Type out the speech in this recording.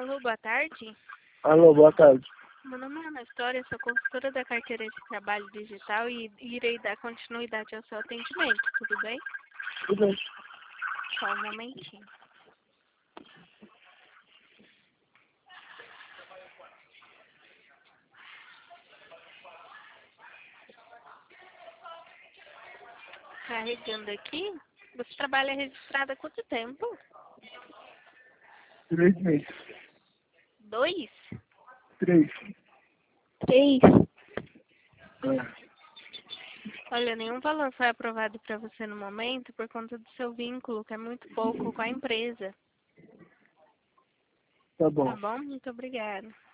Alô, boa tarde. Alô, boa tarde. Meu nome é Ana História, sou consultora da carteira de trabalho digital e irei dar continuidade ao seu atendimento, tudo bem? Tudo bem. Só um momentinho. Carregando aqui. Você trabalha registrada há quanto tempo? 3 meses. 2? 3. 3. É. Olha, nenhum valor foi aprovado para você no momento por conta do seu vínculo, que é muito pouco com a empresa. Tá bom. Tá bom? Muito obrigada.